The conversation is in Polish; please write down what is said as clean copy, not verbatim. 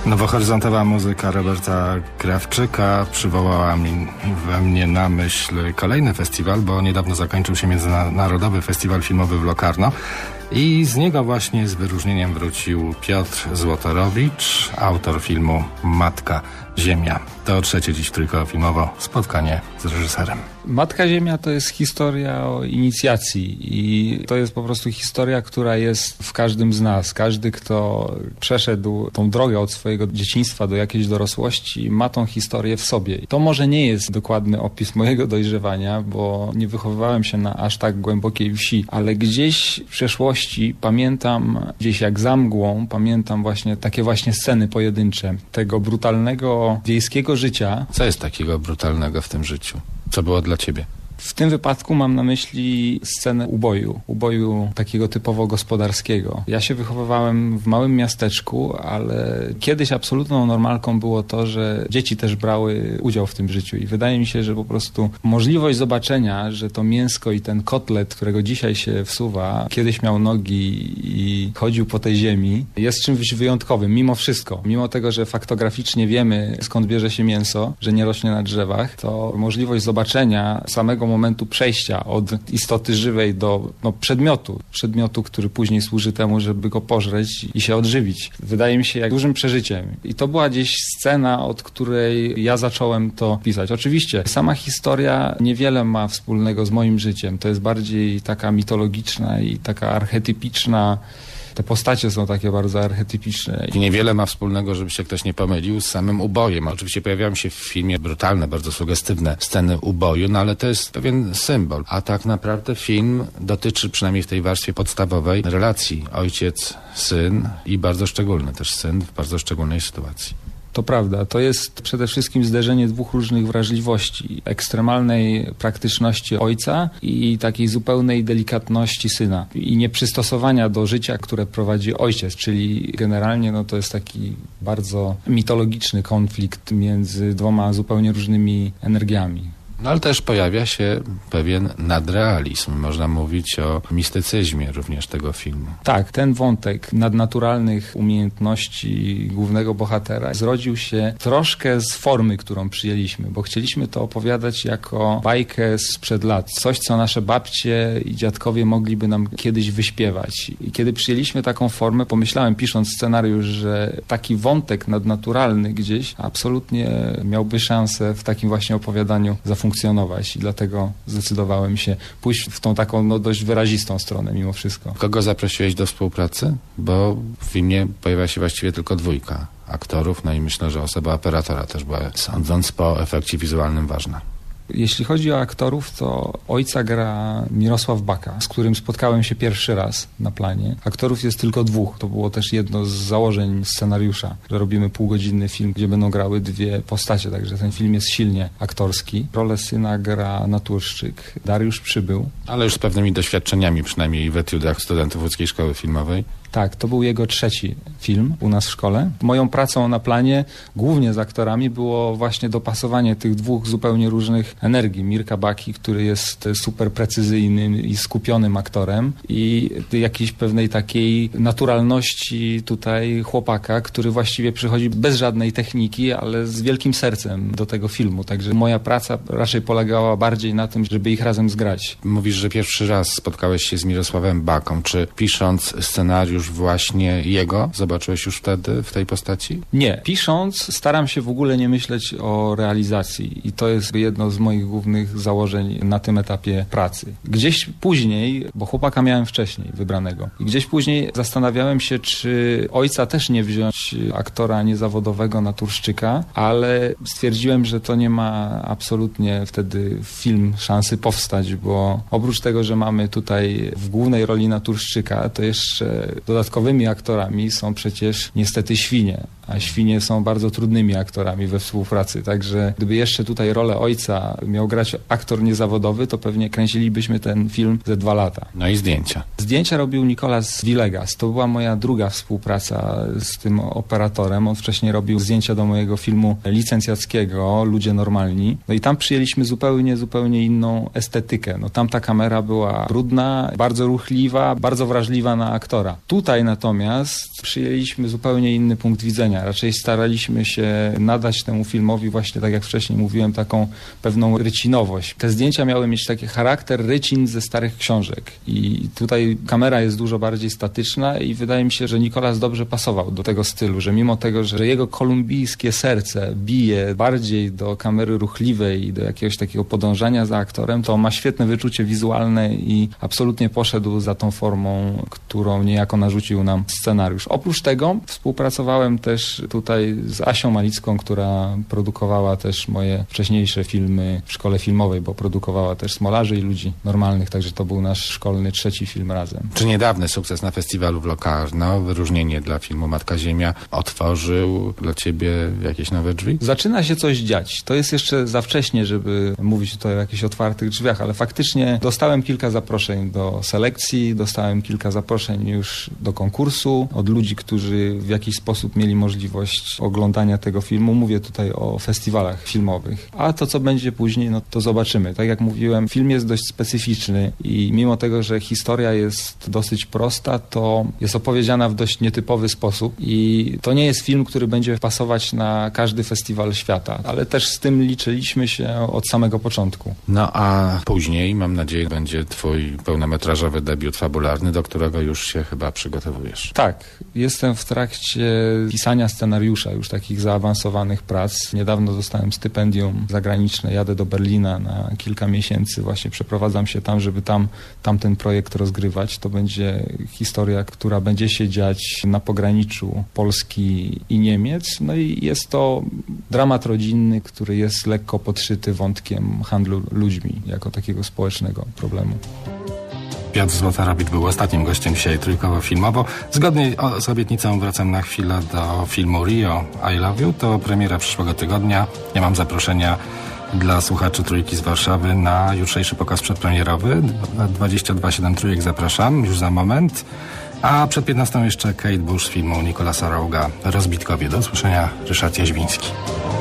Nowohoryzontowa muzyka Roberta Krawczyka przywołała we mnie na myśl kolejny festiwal, bo niedawno zakończył się Międzynarodowy Festiwal Filmowy w Locarno i z niego właśnie z wyróżnieniem wrócił Piotr Złotorowicz, autor filmu Matka Ziemia. To trzecie dziś Trójkoło Filmowo spotkanie z reżyserem. Matka Ziemia to jest historia o inicjacji i to jest po prostu historia, która jest w każdym z nas. Każdy, kto przeszedł tą drogę od swojego dzieciństwa do jakiejś dorosłości, ma tą historię w sobie. To może nie jest dokładny opis mojego dojrzewania, bo nie wychowywałem się na aż tak głębokiej wsi, ale gdzieś w przeszłości pamiętam, gdzieś jak za mgłą, pamiętam właśnie takie właśnie sceny pojedyncze tego brutalnego wiejskiego życia. Co jest takiego brutalnego w tym życiu? Co było dla ciebie? W tym wypadku mam na myśli scenę uboju takiego typowo gospodarskiego. Ja się wychowywałem w małym miasteczku, ale kiedyś absolutną normalką było to, że dzieci też brały udział w tym życiu i wydaje mi się, że po prostu możliwość zobaczenia, że to mięsko i ten kotlet, którego dzisiaj się wsuwa, kiedyś miał nogi i chodził po tej ziemi, jest czymś wyjątkowym, mimo wszystko. Mimo tego, że faktograficznie wiemy, skąd bierze się mięso, że nie rośnie na drzewach, to możliwość zobaczenia samego momentu przejścia od istoty żywej do przedmiotu, który później służy temu, żeby go pożreć i się odżywić. Wydaje mi się jak dużym przeżyciem. I to była gdzieś scena, od której ja zacząłem to pisać. Oczywiście sama historia niewiele ma wspólnego z moim życiem. To jest bardziej taka mitologiczna i taka archetypiczna. Te postacie są takie bardzo archetypiczne. I niewiele ma wspólnego, żeby się ktoś nie pomylił, z samym ubojem. Oczywiście pojawiają się w filmie brutalne, bardzo sugestywne sceny uboju, no ale to jest pewien symbol. A tak naprawdę film dotyczy, przynajmniej w tej warstwie podstawowej, relacji ojciec-syn i bardzo szczególny też syn w bardzo szczególnej sytuacji. To prawda, to jest przede wszystkim zderzenie dwóch różnych wrażliwości. Ekstremalnej praktyczności ojca i takiej zupełnej delikatności syna. I nieprzystosowania do życia, które prowadzi ojciec, czyli generalnie to jest taki bardzo mitologiczny konflikt między dwoma zupełnie różnymi energiami. No ale też pojawia się pewien nadrealizm. Można mówić o mistycyzmie również tego filmu. Tak, ten wątek nadnaturalnych umiejętności głównego bohatera zrodził się troszkę z formy, którą przyjęliśmy, bo chcieliśmy to opowiadać jako bajkę sprzed lat. Coś, co nasze babcie i dziadkowie mogliby nam kiedyś wyśpiewać. I kiedy przyjęliśmy taką formę, pomyślałem, pisząc scenariusz, że taki wątek nadnaturalny gdzieś absolutnie miałby szansę w takim właśnie opowiadaniu zafunkcjonować i dlatego zdecydowałem się pójść w tą taką dość wyrazistą stronę mimo wszystko. Kogo zaprosiłeś do współpracy? Bo w filmie pojawia się właściwie tylko dwójka aktorów, no i myślę, że osoba operatora też była, sądząc po efekcie wizualnym, ważna. Jeśli chodzi o aktorów, to ojca gra Mirosław Baka, z którym spotkałem się pierwszy raz na planie. Aktorów jest tylko dwóch. To było też jedno z założeń scenariusza, że robimy półgodzinny film, gdzie będą grały dwie postacie, także ten film jest silnie aktorski. Rolę syna gra naturszczyk Dariusz Przybył. Ale już z pewnymi doświadczeniami, przynajmniej w etiudach studentów Łódzkiej Szkoły Filmowej. Tak, to był jego trzeci film u nas w szkole. Moją pracą na planie, głównie z aktorami, było właśnie dopasowanie tych dwóch zupełnie różnych energii. Mirka Baki, który jest super precyzyjnym i skupionym aktorem i jakiejś pewnej takiej naturalności tutaj chłopaka, który właściwie przychodzi bez żadnej techniki, ale z wielkim sercem do tego filmu. Także moja praca raczej polegała bardziej na tym, żeby ich razem zgrać. Mówisz, że pierwszy raz spotkałeś się z Mirosławem Baką. Czy pisząc scenariusz właśnie jego zobaczyłeś już wtedy w tej postaci? Nie. Pisząc staram się w ogóle nie myśleć o realizacji i to jest jedno z moich głównych założeń na tym etapie pracy. Gdzieś później, bo chłopaka miałem wcześniej wybranego i gdzieś później zastanawiałem się, czy ojca też nie wziąć aktora niezawodowego naturszczyka, ale stwierdziłem, że to nie ma absolutnie wtedy film szansy powstać, bo oprócz tego, że mamy tutaj w głównej roli naturszczyka, to jeszcze dodatkowymi aktorami są przecież niestety świnie, a świnie są bardzo trudnymi aktorami we współpracy, także gdyby jeszcze tutaj rolę ojca miał grać aktor niezawodowy, to pewnie kręcilibyśmy ten film ze 2 lata. No i zdjęcia. Zdjęcia robił Nicolas Villegas. To była moja druga współpraca z tym operatorem. On wcześniej robił zdjęcia do mojego filmu licencjackiego Ludzie Normalni. No i tam przyjęliśmy zupełnie inną estetykę. No tam ta kamera była brudna, bardzo ruchliwa, bardzo wrażliwa na aktora. Tutaj natomiast przyjęliśmy zupełnie inny punkt widzenia. Raczej staraliśmy się nadać temu filmowi właśnie, tak jak wcześniej mówiłem, taką pewną rycinowość. Te zdjęcia miały mieć taki charakter rycin ze starych książek. I tutaj kamera jest dużo bardziej statyczna i wydaje mi się, że Nicolas dobrze pasował do tego stylu, że mimo tego, że jego kolumbijskie serce bije bardziej do kamery ruchliwej i do jakiegoś takiego podążania za aktorem, to ma świetne wyczucie wizualne i absolutnie poszedł za tą formą, którą niejako narzucił nam scenariusz. Oprócz tego współpracowałem też tutaj z Asią Malicką, która produkowała też moje wcześniejsze filmy w szkole filmowej, bo produkowała też Smolarzy i Ludzi Normalnych, także to był nasz szkolny 3. film razem. Czy niedawny sukces na festiwalu w Locarno, wyróżnienie dla filmu Matka Ziemia, otworzył dla ciebie jakieś nowe drzwi? Zaczyna się coś dziać. To jest jeszcze za wcześnie, żeby mówić tutaj o jakichś otwartych drzwiach, ale faktycznie dostałem kilka zaproszeń do selekcji, dostałem kilka zaproszeń już do konkursu od ludzi, którzy w jakiś sposób mieli możliwość oglądania tego filmu. Mówię tutaj o festiwalach filmowych. A to, co będzie później, no to zobaczymy. Tak jak mówiłem, film jest dość specyficzny i mimo tego, że historia jest dosyć prosta, to jest opowiedziana w dość nietypowy sposób i to nie jest film, który będzie pasować na każdy festiwal świata, ale też z tym liczyliśmy się od samego początku. No a później, mam nadzieję, będzie twój pełnometrażowy debiut fabularny, do którego już się chyba przygotowujesz. Tak, jestem w trakcie pisania scenariusza już takich zaawansowanych prac. Niedawno dostałem stypendium zagraniczne, jadę do Berlina na kilka miesięcy, właśnie przeprowadzam się tam, żeby tam ten projekt rozgrywać. To będzie historia, która będzie się dziać na pograniczu Polski i Niemiec. No i jest to dramat rodzinny, który jest lekko podszyty wątkiem handlu ludźmi jako takiego społecznego problemu. Piotr Złotorobicz był ostatnim gościem dzisiaj Trójkowo Filmowo. Zgodnie z obietnicą wracam na chwilę do filmu Rio I Love You. To premiera przyszłego tygodnia. Ja mam zaproszenia dla słuchaczy Trójki z Warszawy na jutrzejszy pokaz przedpremierowy. 22/7 Trójek zapraszam już za moment. A przed 15 jeszcze Kate Bush z filmu Nicolasa Roega Rozbitkowie. Do usłyszenia, Ryszard Jaźwiński.